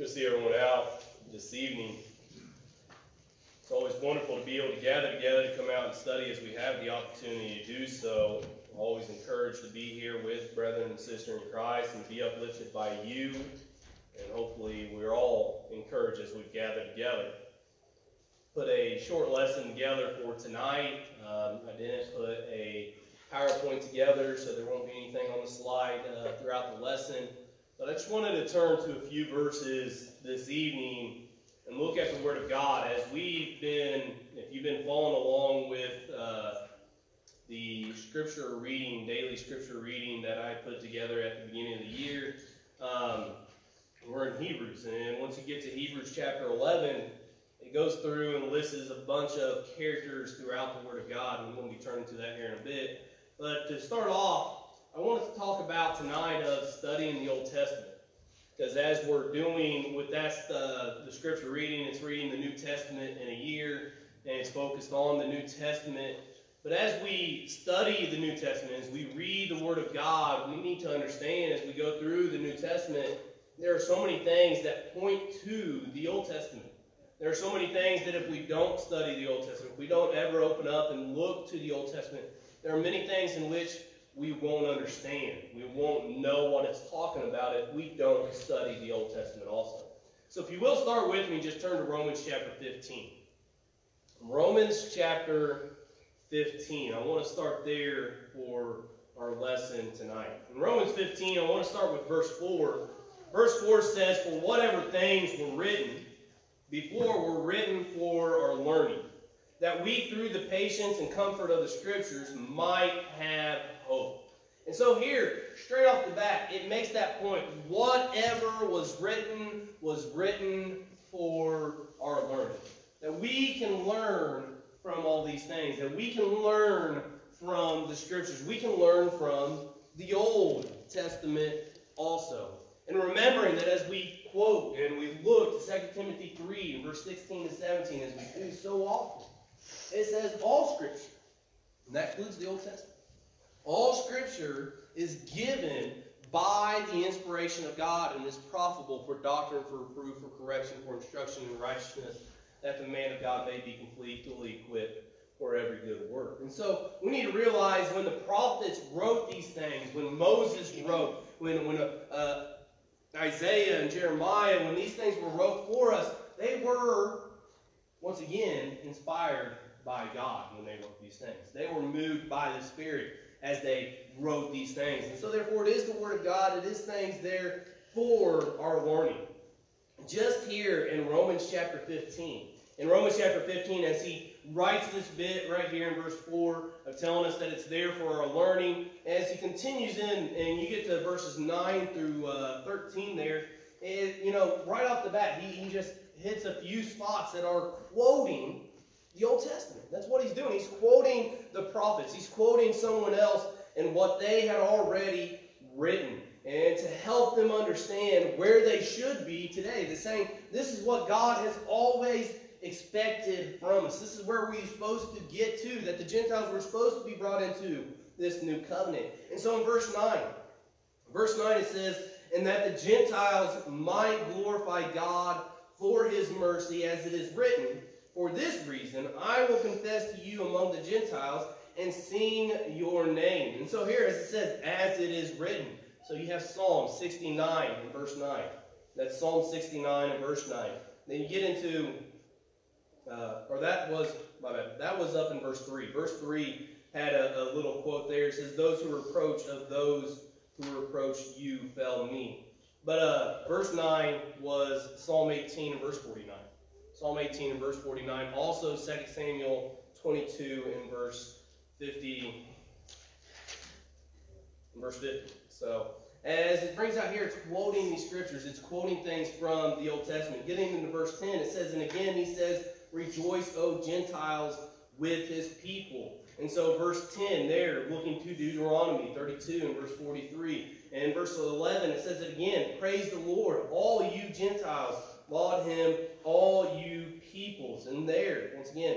see everyone out this evening. It's always wonderful to be able to gather together to come out and study as we have the opportunity to do so. I'm always encouraged to be here with brethren and sisters in Christ and be uplifted by you. And hopefully we're all encouraged as we've gathered together. Put a short lesson together for tonight. I didn't put a PowerPoint together, so there won't be anything on the slide throughout the lesson. But I just wanted to turn to a few verses this evening and look at the Word of God as we've been, if you've been following along with the scripture reading, daily scripture reading that I put together at the beginning of the year. We're in Hebrews, and once you get to Hebrews chapter 11, it goes through and lists a bunch of characters throughout the Word of God, and we're going to be turning to that here in a bit. But to start off, I wanted to talk about tonight of studying the Old Testament. Because as we're doing with the scripture reading, it's reading the New Testament in a year, and it's focused on the New Testament. But as we study the New Testament, as we read the Word of God, we need to understand as we go through the New Testament, there are so many things that point to the Old Testament. There are so many things that if we don't study the Old Testament, if we don't ever open up and look to the Old Testament, there are many things in which we won't understand. We won't know what it's talking about if we don't study the Old Testament also. So if you will start with me, just turn to Romans chapter 15. Romans chapter 15. I want to start there for our lesson tonight. In Romans 15, I want to start with verse 4. Verse 4 says, "For whatever things were written before were written for our learning, that we through the patience and comfort of the Scriptures might have hope." And so here, straight off the bat, it makes that point. Whatever was written for our learning. That we can learn from all these things. That we can learn from the Scriptures. We can learn from the Old Testament also. And remembering that as we quote and we look to 2 Timothy 3 and verse 16 to 17, as we do so often, it says all Scripture, and that includes the Old Testament, all Scripture is given by the inspiration of God and is profitable for doctrine, for reproof, for correction, for instruction in righteousness, that the man of God may be completely equipped for every good work. And so we need to realize when the prophets wrote these things, when Moses wrote, when Isaiah and Jeremiah, when these things were wrote for us, they were, once again, inspired by God when they wrote these things. They were moved by the Spirit as they wrote these things. And so therefore it is the Word of God. It is things there for our learning. Just here in Romans chapter 15. In Romans chapter 15, as he writes this bit right here in verse 4 of telling us that it's there for our learning, as he continues in, and you get to verses 9 through 13 there, right off the bat, he just hits a few spots that are quoting the Old Testament. That's what he's doing. He's quoting the prophets. He's quoting someone else and what they had already written. And to help them understand where they should be today. They're saying, this is what God has always expected from us. This is where we're supposed to get to, that the Gentiles were supposed to be brought into this new covenant. And so in verse 9 it says, "And that the Gentiles might glorify God for his mercy, as it is written, for this reason I will confess to you among the Gentiles and sing your name." And so here, as it says, as it is written. So you have Psalm 69 in verse 9. That's Psalm 69 in verse 9. Then you get into, that was up in verse 3. Verse 3 had a little quote there. It says, "Those who reproach of those who reproached you fell me." But verse 9 was Psalm 18 and verse 49. Psalm 18 and verse 49. Also 2 Samuel 22 and verse 50. So, as it brings out here, it's quoting these scriptures. It's quoting things from the Old Testament. Getting into verse 10, it says, and again he says, "Rejoice, O Gentiles, with his people." And so verse 10 there, looking to Deuteronomy 32 and verse 43. And in verse 11, it says it again, "Praise the Lord, all you Gentiles. Laud him, all you peoples." And there, once again,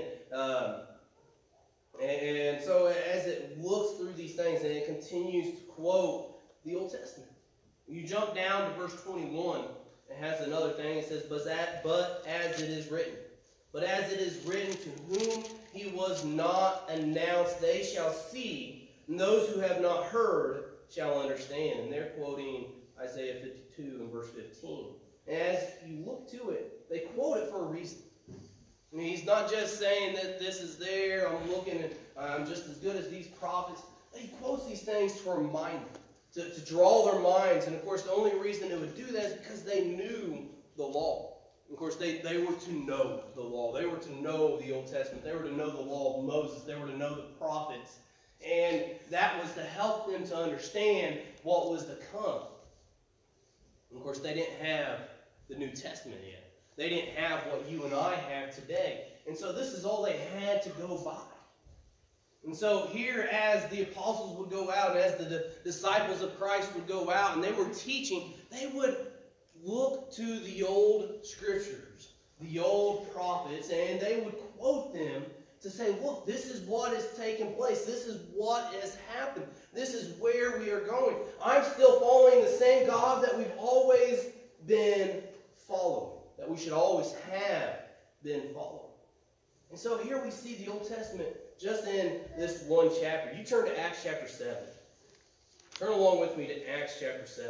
and so as it looks through these things and it continues to quote the Old Testament. You jump down to verse 21. it has another thing. It says, but as it is written. But as it is written, to whom he was not announced, they shall see, and those who have not heard shall understand. And they're quoting Isaiah 52 and verse 15. And as you look to it, they quote it for a reason. I mean, he's not just saying that this is there, I'm looking and I'm just as good as these prophets. He quotes these things to remind them, to draw their minds. And of course, the only reason they would do that is because they knew the law. Of course, they were to know the law. They were to know the Old Testament. They were to know the law of Moses. They were to know the prophets. And that was to help them to understand what was to come. And of course, they didn't have the New Testament yet. They didn't have what you and I have today. And so this is all they had to go by. And so here, as the apostles would go out, as the disciples of Christ would go out, and they were teaching, they would look to the old scriptures, the old prophets, and they would quote them to say, look, this is what has taken place. This is what has happened. This is where we are going. I'm still following the same God that we've always been following, that we should always have been following. And so here we see the Old Testament just in this one chapter. You turn to Acts chapter 7. Turn along with me to Acts chapter 7.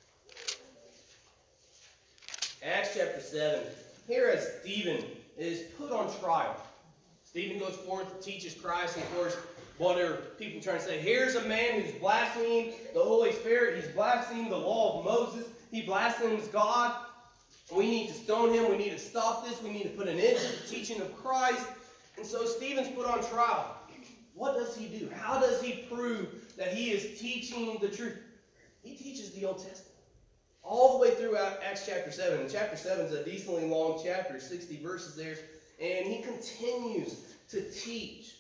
Acts chapter 7. Here as Stephen is put on trial. Stephen goes forth, teaches Christ, and of course, what are people trying to say? Here's a man who's blasphemed the Holy Spirit. He's blasphemed the law of Moses. He blasphemes God. We need to stone him. We need to stop this. We need to put an end to the teaching of Christ. And so Stephen's put on trial. What does he do? How does he prove that he is teaching the truth? He teaches the Old Testament. All the way throughout Acts chapter 7. And chapter 7 is a decently long chapter, 60 verses there. And he continues to teach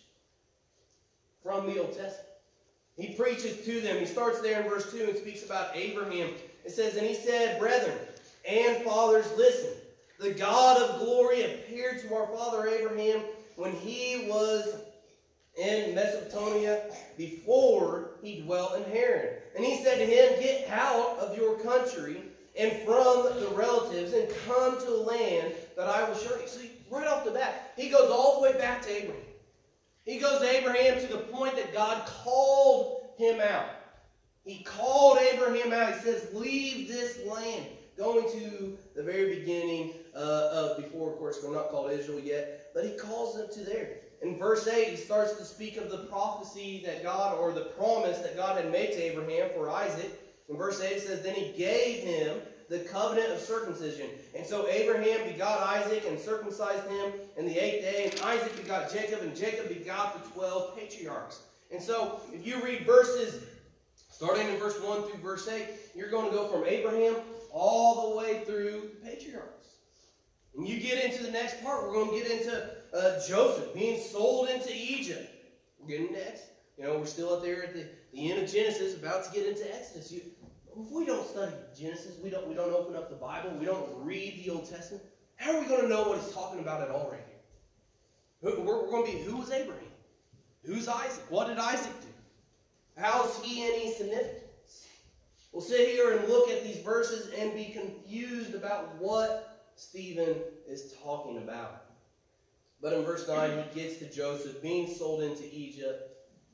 from the Old Testament. He preaches to them. He starts there in verse 2 and speaks about Abraham. It says, and he said, brethren and fathers, listen. The God of glory appeared to our father Abraham when he was in Mesopotamia before he dwelt in Haran. And he said to him, get out of your country and from the relatives and come to a land that I will show you. So right off the bat, he goes all the way back to Abraham. He goes to Abraham to the point that God called him out. He called Abraham out. He says, leave this land. Going to the very beginning of before, of course, we're not called Israel yet, but he calls them to there. In verse 8, he starts to speak of the prophecy that God, or the promise that God had made to Abraham for Isaac. In verse 8 it says, then he gave him the covenant of circumcision. And so Abraham begot Isaac and circumcised him in the 8th day. And Isaac begot Jacob, and Jacob begot the 12 patriarchs. And so if you read verses, starting in verse 1 through verse 8, you're going to go from Abraham all the way through the patriarchs. And you get into the next part, we're going to get into Joseph being sold into Egypt. We're getting to Exodus. We're still up there at the end of Genesis, about to get into Exodus. If we don't study Genesis, we don't open up the Bible, we don't read the Old Testament, how are we going to know what he's talking about at all right here? We're going to be, who was Abraham? Who's Isaac? What did Isaac do? How's he any significance? We'll sit here and look at these verses and be confused about what Stephen is talking about. But in verse 9, he gets to Joseph being sold into Egypt.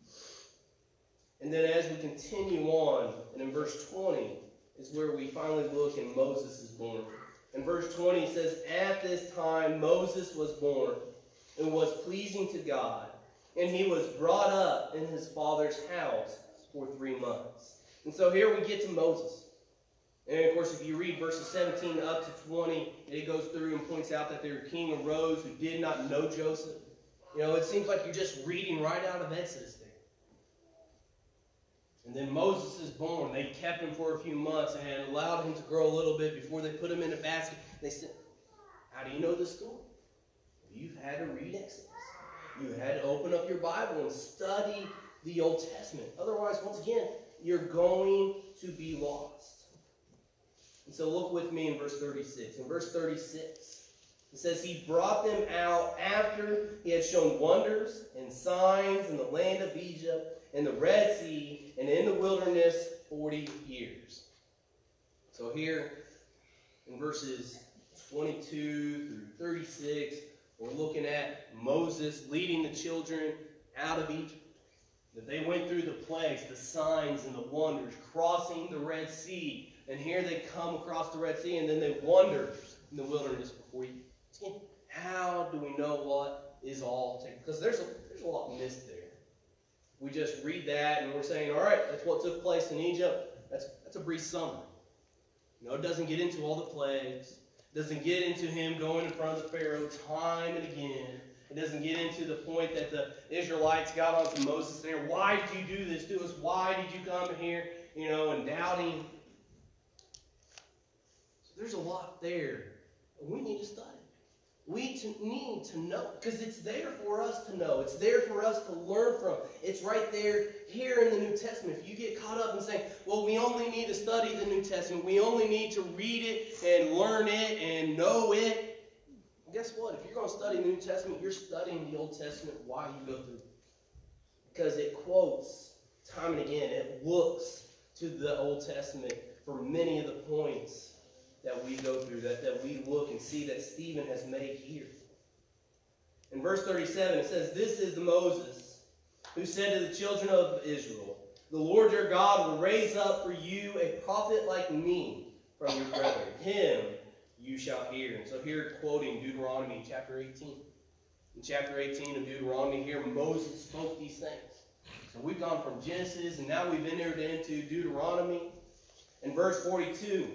And then as we continue on, and in verse 20 is where we finally look and Moses is born. In verse 20 it says, at this time Moses was born and was pleasing to God, and he was brought up in his father's house for 3 months. And so here we get to Moses. And of course, if you read verses 17 up to 20, it goes through and points out that their king arose who did not know Joseph. It seems like you're just reading right out of Exodus there. And then Moses is born. They kept him for a few months and allowed him to grow a little bit before they put him in a basket. They said, how do you know this story? You've had to read Exodus. You had to open up your Bible and study the Old Testament. Otherwise, once again, you're going to be lost. And so look with me in verse 36. In verse 36, it says, he brought them out after he had shown wonders and signs in the land of Egypt, in the Red Sea, and in the wilderness 40 years. So here, in verses 22 through 36, we're looking at Moses leading the children out of Egypt. That they went through the plagues, the signs and the wonders, crossing the Red Sea. And here they come across the Red Sea, and then they wander in the wilderness before you. How do we know what is all taken? Because there's a lot missed there. We just read that, and we're saying, all right, that's what took place in Egypt. That's a brief summary. It doesn't get into all the plagues. It doesn't get into him going in front of the Pharaoh time and again. It doesn't get into the point that the Israelites got onto Moses there. Why did you do this to us? Why did you come here? And doubting. So there's a lot there. We need to study. We need to know, because it's there for us to know. It's there for us to learn from. It's right there here in the New Testament. If you get caught up in saying, well, we only need to study the New Testament, we only need to read it and learn it and know it, guess what? If you're going to study the New Testament, you're studying the Old Testament while you go through it. Because it quotes time and again. It looks to the Old Testament for many of the points that we go through, that we look and see that Stephen has made here. In verse 37, it says, "This is the Moses who said to the children of Israel, the Lord your God will raise up for you a prophet like me from your brethren. Him you shall hear." And so here quoting Deuteronomy chapter 18. In chapter 18 of Deuteronomy, here Moses spoke these things. So we've gone from Genesis, and now we've entered into Deuteronomy. In verse 42,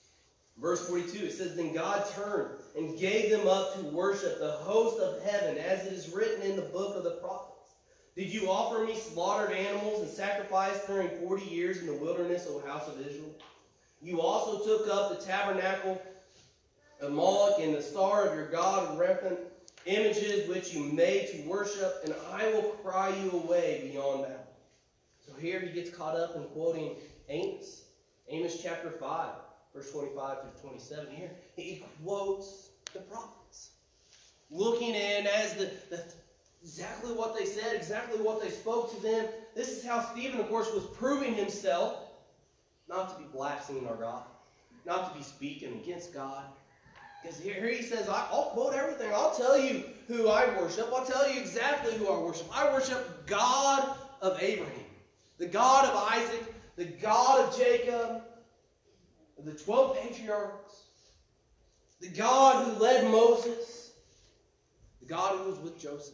it says, "Then God turned and gave them up to worship the host of heaven, as it is written in the book of the prophets. Did you offer me slaughtered animals and sacrifice during 40 years in the wilderness, O house of Israel? You also took up the tabernacle of Moloch and the star of your god Rephan, images which you made to worship, and I will cry you away beyond that." So here he gets caught up in quoting Amos. Amos chapter 5, verse 25 through 27. Here he quotes the prophets, looking in as exactly what they said, exactly what they spoke to them. This is how Stephen, of course, was proving himself not to be blaspheming our God, not to be speaking against God. Because here he says, I'll quote everything. I'll tell you who I worship. I'll tell you exactly who I worship. I worship God of Abraham, the God of Isaac, the God of Jacob, the 12 patriarchs, the God who led Moses, the God who was with Joseph,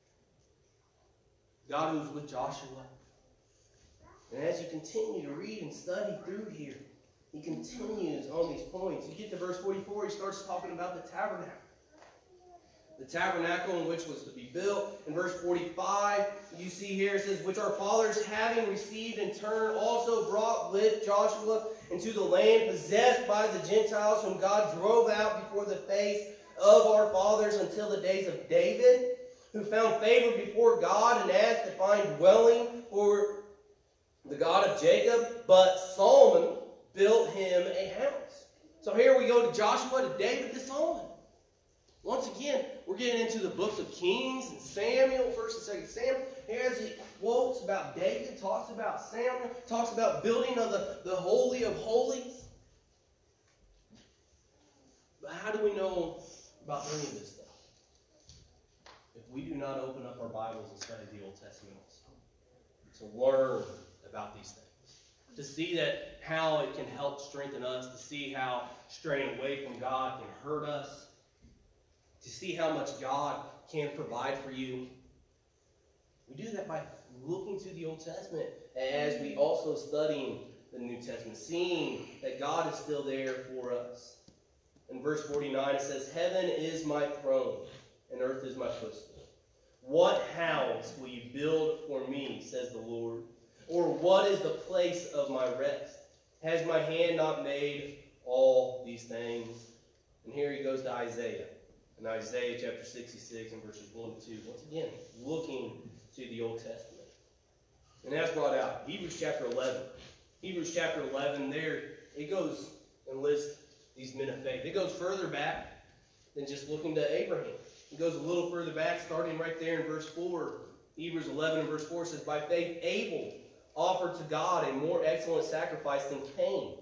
the God who was with Joshua. And as you continue to read and study through here, he continues on these points. You get to verse 44, he starts talking about the tabernacle. The tabernacle in which was to be built. In verse 45, you see here, it says, "Which our fathers, having received in turn, also brought with Joshua into the land possessed by the Gentiles, whom God drove out before the face of our fathers until the days of David, who found favor before God and asked to find dwelling for the God of Jacob. But Solomon built him a house." So here we go to Joshua, to David, to Solomon. Once again, we're getting into the books of Kings and Samuel, 1st and 2nd Samuel. Here as he quotes about David, talks about Samuel, talks about building of the Holy of Holies. But how do we know about any of this stuff if we do not open up our Bibles and study the Old Testament also? To learn about these things. To see that how it can help strengthen us. To see how straying away from God can hurt us. To see how much God can provide for you. We do that by looking to the Old Testament as we also studying the New Testament, seeing that God is still there for us. In verse 49 it says, "Heaven is my throne, and earth is my footstool. What house will you build for me, says the Lord? Or what is the place of my rest? Has my hand not made all these things?" And here he goes to Isaiah. In Isaiah chapter 66 and verses 1 and 2. Once again, looking to the Old Testament. And that's brought out. Hebrews chapter 11. Hebrews chapter 11, there it goes and lists these men of faith. It goes further back than just looking to Abraham. It goes a little further back, starting right there in verse 4. Hebrews 11 and verse 4 says, "By faith Abel offered to God a more excellent sacrifice than Cain,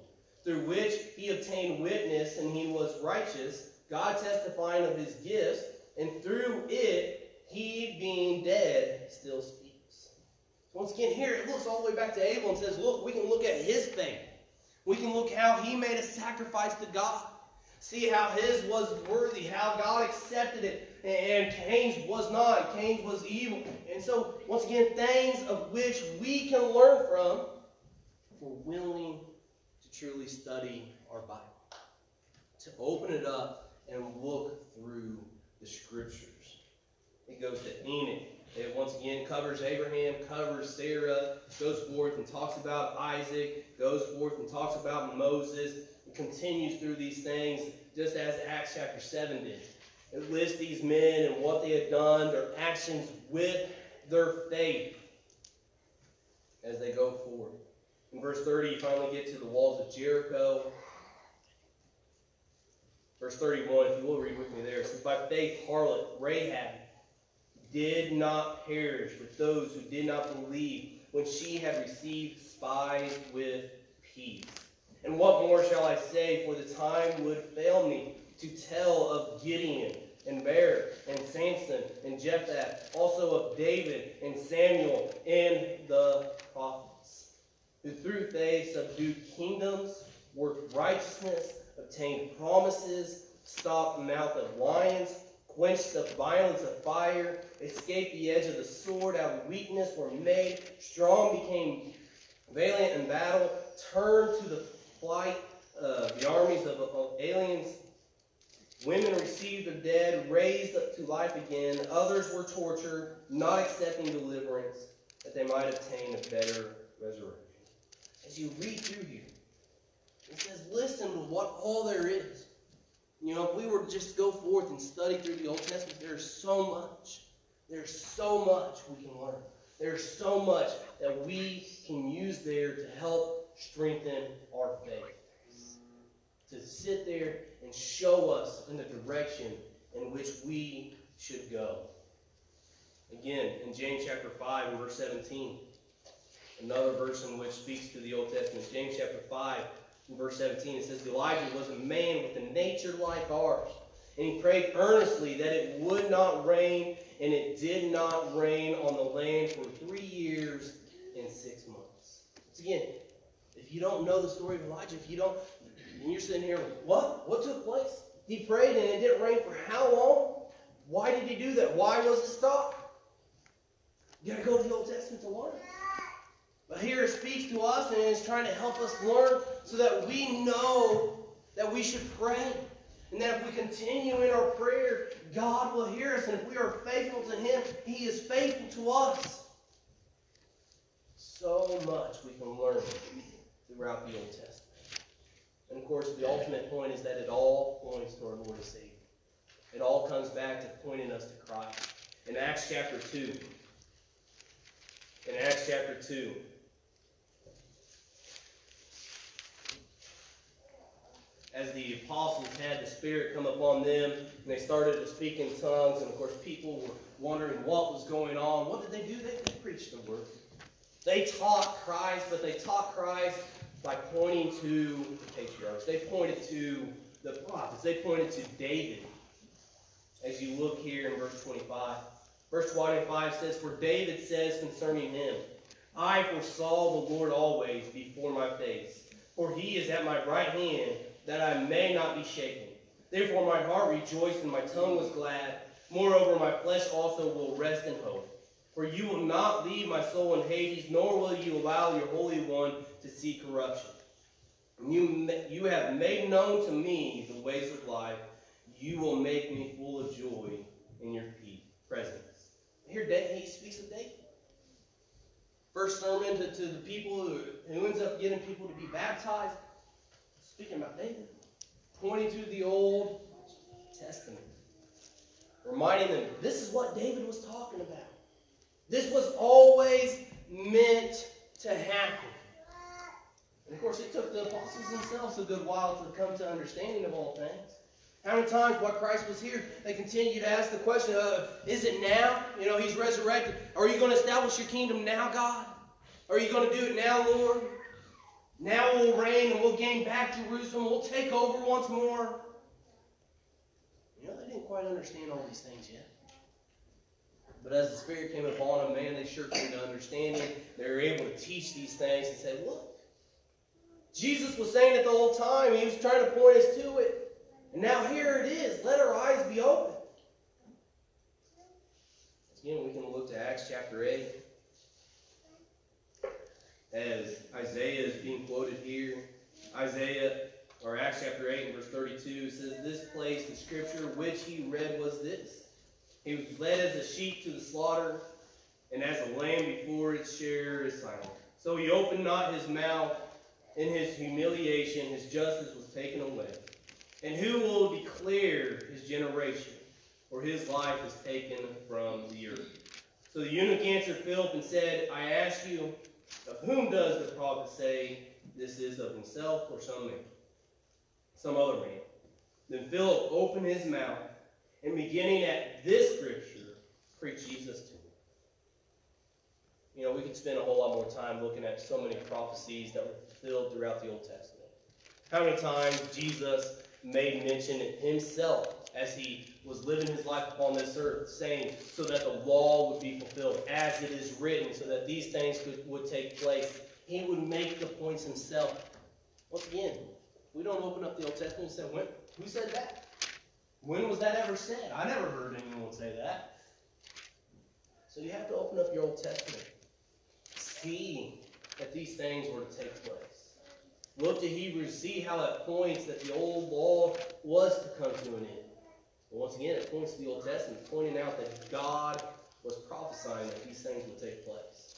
through which he obtained witness, and he was righteous, God testifying of his gifts, and through it, he being dead still speaks. Once again, here it looks all the way back to Abel and says, look, we can look at his faith. We can look how he made a sacrifice to God. See how his was worthy, how God accepted it, and Cain's was not. Cain's was evil. And so, once again, things of which we can learn from if we're willing to truly study our Bible. To open it up and look through the Scriptures. It goes to Enoch. It once again covers Abraham, covers Sarah, goes forth and talks about Isaac, goes forth and talks about Moses. It continues through these things just as Acts chapter 7 did. It lists these men and what they had done, their actions with their faith as they go forward. In verse 30, you finally get to the walls of Jericho. Verse 31, if you will read with me there, it says, by faith harlot Rahab did not perish with those who did not believe when she had received spies with peace. And what more shall I say, for the time would fail me to tell of Gideon and Barak and Samson and Jephthah, also of David and Samuel and the prophets, who through faith subdued kingdoms, worked righteousness, obtained promises, stopped the mouth of lions, quenched the violence of fire, escaped the edge of the sword, out of weakness were made strong, became valiant in battle, turned to the flight the armies of aliens. Women received their dead, raised up to life again. Others were tortured, not accepting deliverance, that they might obtain a better resurrection. As you read through here, it says, listen to what all there is. You know, if we were to just go forth and study through the Old Testament, there's so much. There's so much we can learn. There's so much that we can use there to help strengthen our faith. To sit there and show us in the direction in which we should go. Again, in James chapter 5 and verse 17, another verse in which speaks to the Old Testament. James chapter 5 and verse 17, it says, Elijah was a man with a nature like ours, and he prayed earnestly that it would not rain, and it did not rain on the land for 3 years and 6 months. Once again, if you don't know the story of Elijah, if you don't, and you're sitting here, what? What took place? He prayed and it didn't rain for how long? Why did he do that? Why was it stopped? You got to go to the Old Testament to learn. But here it speaks to us and it's trying to help us learn so that we know that we should pray. And that if we continue in our prayer, God will hear us. And if we are faithful to Him, He is faithful to us. So much we can learn throughout the Old Testament. And of course, the ultimate point is that it all points to our Lord and Savior. It all comes back to pointing us to Christ. In Acts chapter 2, as the apostles had the Spirit come upon them, and they started to speak in tongues, and of course people were wondering what was going on. What did they do? They preached the Word. They taught Christ, but they taught Christ by pointing to the patriarchs. They pointed to the prophets. They pointed to David. As you look here in verse 25. Verse 25 says, For David says concerning him, I foresaw the Lord always before my face, for He is at my right hand, that I may not be shaken. Therefore my heart rejoiced and my tongue was glad. Moreover, my flesh also will rest in hope. For you will not leave my soul in Hades, nor will you allow your Holy One to see corruption. You have made known to me the ways of life. You will make me full of joy in your presence. Here he speaks of David. First sermon to the people who ends up getting people to be baptized. Speaking about David. Pointing to the Old Testament. Reminding them, this is what David was talking about. This was always meant to happen. And of course, it took the apostles themselves a good while to come to understanding of all things. How many times while Christ was here, they continued to ask the question, is it now? You know, He's resurrected. Are you going to establish your kingdom now, God? Are you going to do it now, Lord? Now we'll reign and we'll gain back Jerusalem. We'll take over once more. You know, they didn't quite understand all these things yet. But as the Spirit came upon them, man, they sure came to understand it. They were able to teach these things and say, look, Jesus was saying it the whole time. He was trying to point us to it. And now here it is. Let our eyes be open. Again, we can look to Acts chapter 8. As Isaiah is being quoted here. Acts chapter 8 and verse 32 says, this place, the scripture which he read was this. He was led as a sheep to the slaughter, and as a lamb before its shearer is silent. So he opened not his mouth. In his humiliation, his justice was taken away. And who will declare his generation? For his life is taken from the earth. So the eunuch answered Philip and said, I ask you, of whom does the prophet say this is, of himself or some other man? Then Philip opened his mouth, and beginning at this scripture, preached Jesus to him. You know, we could spend a whole lot more time looking at so many prophecies that were fulfilled throughout the Old Testament. How many times Jesus made mention of himself as he was living his life upon this earth, saying, so that the law would be fulfilled, as it is written, so that these things would take place. He would make the points himself. Once again, we don't open up the Old Testament and say, who said that? When was that ever said? I never heard anyone say that. So you have to open up your Old Testament. See that these things were to take place. Look to Hebrews, see how it points that the old law was to come to an end. But once again, it points to the Old Testament, pointing out that God was prophesying that these things would take place.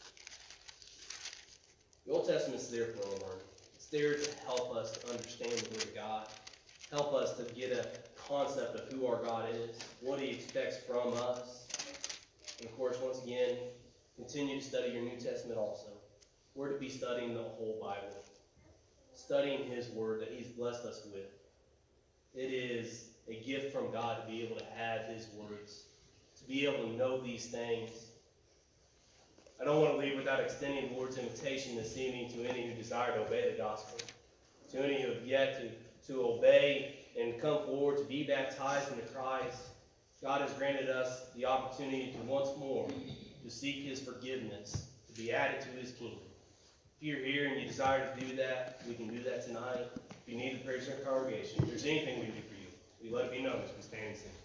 The Old Testament is there for our learning. It's there to help us to understand the Word of God, help us to get a concept of who our God is, what He expects from us. And of course, once again, continue to study your New Testament also. We're to be studying the whole Bible, studying His Word that He's blessed us with. It is a gift from God to be able to have His words, to be able to know these things. I don't want to leave without extending the Lord's invitation this evening to any who desire to obey the gospel, to any who have yet to obey and come forward to be baptized into Christ. God has granted us the opportunity to once more to seek His forgiveness, to be added to His kingdom. If you're here and you desire to do that, we can do that tonight. If you need the prayers of our congregation, if there's anything we can do for you, we let it be known as we stand and sing.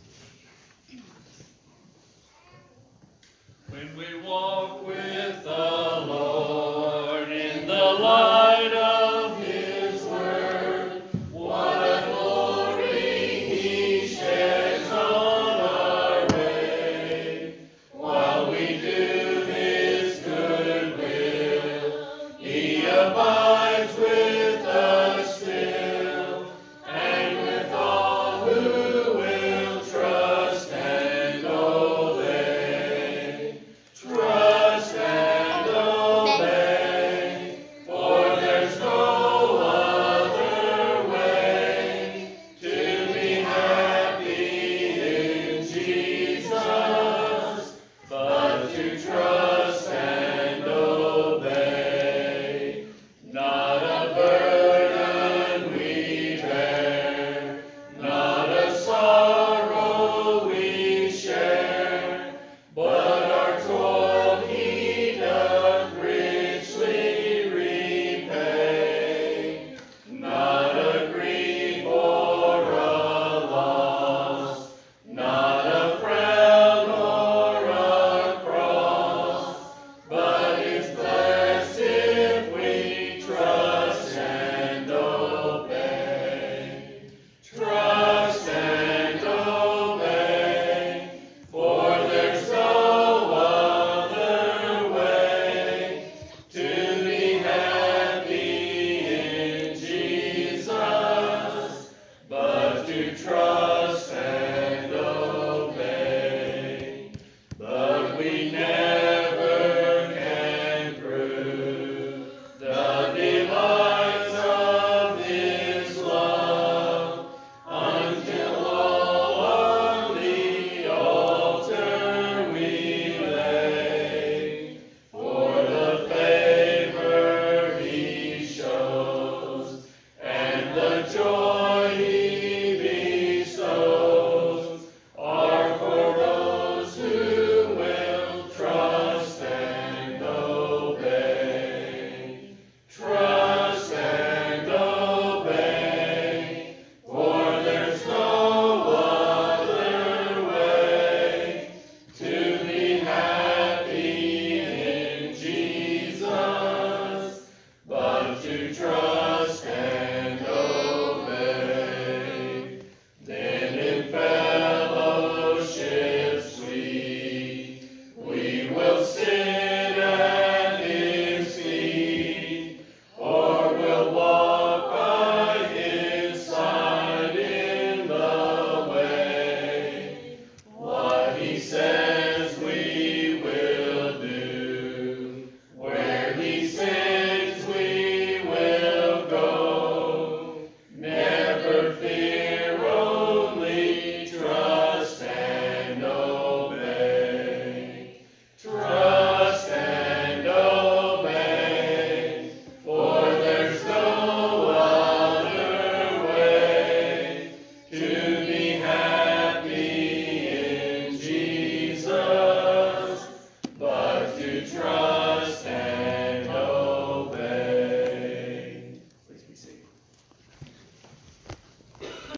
When we walk with us.